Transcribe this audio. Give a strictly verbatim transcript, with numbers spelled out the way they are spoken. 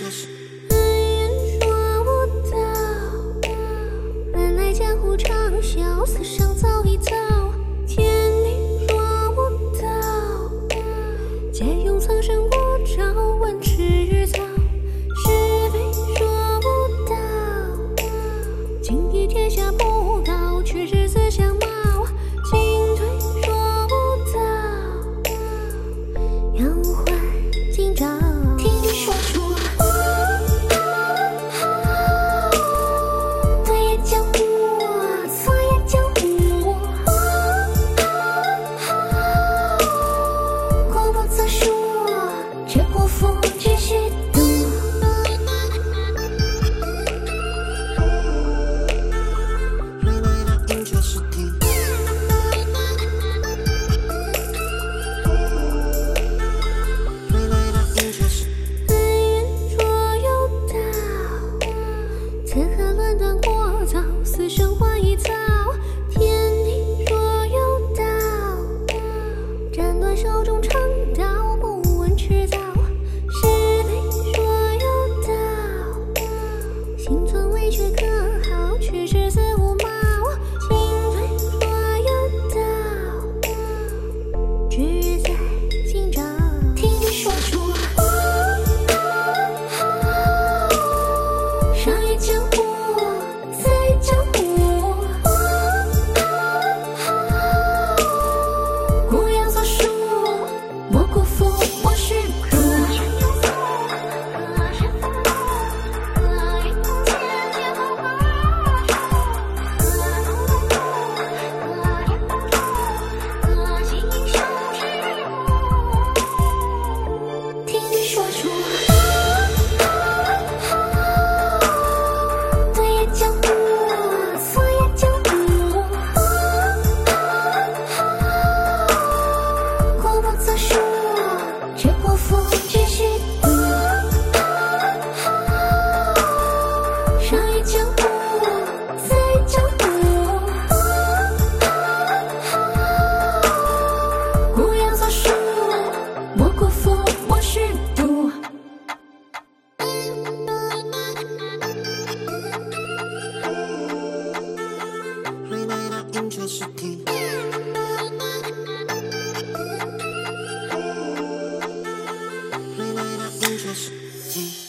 人说无道，原来江湖畅销，死伤早已早。天地若无道，借用苍生过招，问赤日早。是非说无道，今以天下不高，取之自相貌。进退说无道，要还今朝。听说出。 死生换一草，天地若有道，斩断手中长刀，不问迟早。是非若有道，心存委却可好？取之自无毛。进退若有道，指日在今朝。听说出，上也江湖。 却是听，未来的音却是听。